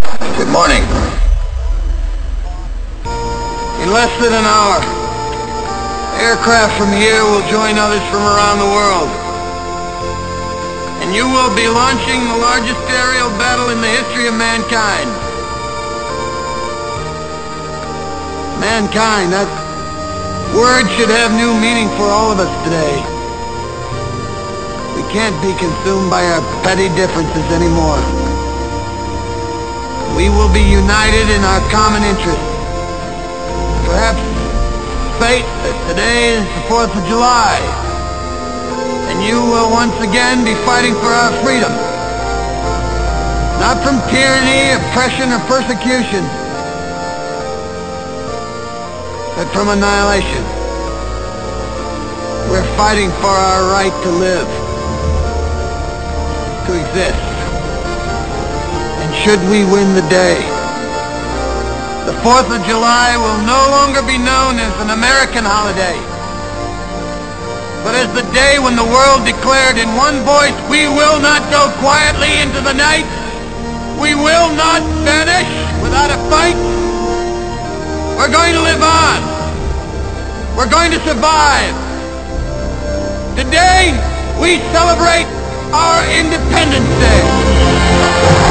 Good morning. In less than an hour, aircraft from here will join others from around the world. And you will be launching the largest aerial battle in the history of mankind. Mankind, that word should have new meaning for all of us today. We can't be consumed by our petty differences anymore. We will be united in our common interests. Perhaps fate that today is the 4th of July, and you will once again be fighting for our freedom. Not from tyranny, oppression, or persecution, but from annihilation. We're fighting for our right to live, to exist. And should we win the day, the 4th of July will no longer be known as an American holiday, but as the day when the world declared in one voice, we will not go quietly into the night. We will not vanish without a fight. We're going to live on. We're going to survive. Today, we celebrate our Independence Day.